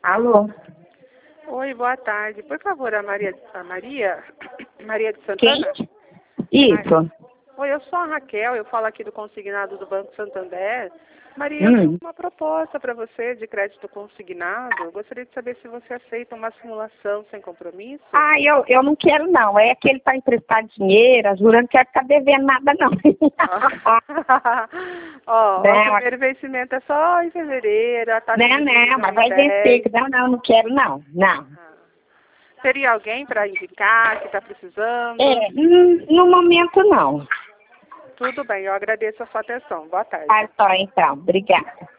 Alô? Oi, boa tarde. Por favor, Maria de Santana? Quem? Isso. Oi, eu sou a Raquel, eu falo aqui do consignado do Banco Santander. Maria, eu tenho uma proposta para você de crédito consignado. Eu gostaria de saber se você aceita uma simulação sem compromisso. Ah, eu não quero não. É aquele para emprestar dinheiro, jurando que não quero ficar devendo nada não. Ó, o primeiro vencimento é só em fevereiro. A taxa de juros Não, mas vai 10. vencer. Não quero não. Teria alguém para indicar que está precisando? No momento não. Tudo bem, eu agradeço a sua atenção. Boa tarde. Ah, só então. Obrigada.